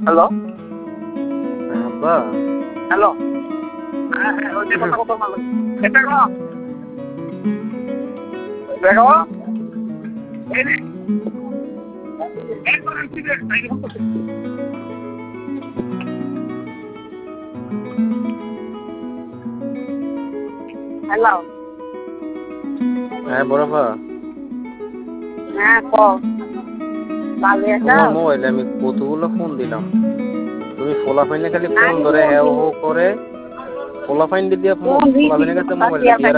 hello আব্বা hello হ্যাঁ হ্যাঁ ওই যে কথা কথা বলো এটা গো দেখো এই নে একবার সিগারেট তাই হ্যালো হ্যাঁ বড়ফা হ্যাঁ ক ভালো আছো তোমার মোবাইলে আমি কতগুলো ফোন দিলাম, তুমি ফোলাফাইনে খালি ফোন ধরে হ্যাঁ হো করে, ফোলাফাইন দিয়ে ফোন দিছি ফোলাফাইনের কাছে কথা মোবাইলটা দিয়া দিয়ে